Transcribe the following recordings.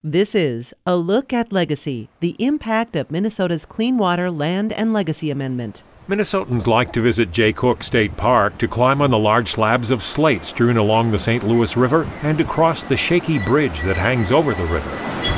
This is A Look at Legacy, the impact of Minnesota's Clean Water Land and Legacy Amendment. Minnesotans like to visit Jay Cooke State Park to climb on the large slabs of slate strewn along the St. Louis River and to cross the shaky bridge that hangs over the river.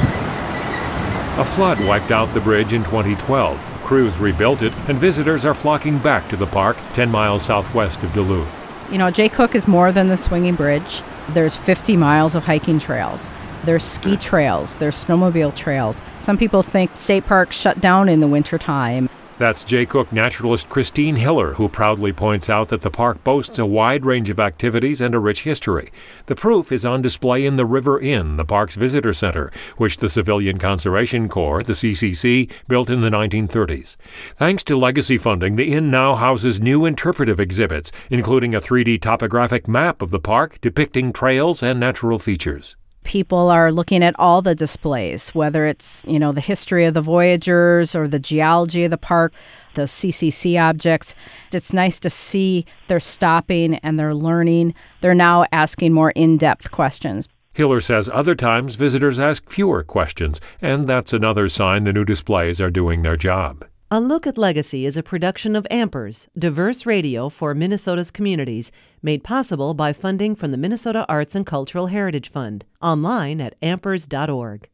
A flood wiped out the bridge in 2012. Crews rebuilt it, and visitors are flocking back to the park 10 miles southwest of Duluth. You know, Jay Cooke is more than the swinging bridge. There's 50 miles of hiking trails. There's ski trails. There's snowmobile trails. Some people think state parks shut down in the wintertime. That's Jay Cooke naturalist Christine Hiller, who proudly points out that the park boasts a wide range of activities and a rich history. The proof is on display in the River Inn, the park's visitor center, which the Civilian Conservation Corps, the CCC, built in the 1930s. Thanks to legacy funding, the inn now houses new interpretive exhibits, including a 3D topographic map of the park depicting trails and natural features. People are looking at all the displays, whether it's, the history of the Voyagers or the geology of the park, the CCC objects. It's nice to see they're stopping and they're learning. They're now asking more in-depth questions. Hiller says other times visitors ask fewer questions, and that's another sign the new displays are doing their job. A Look at Legacy is a production of Ampers, diverse radio for Minnesota's communities, made possible by funding from the Minnesota Arts and Cultural Heritage Fund. Online at ampers.org.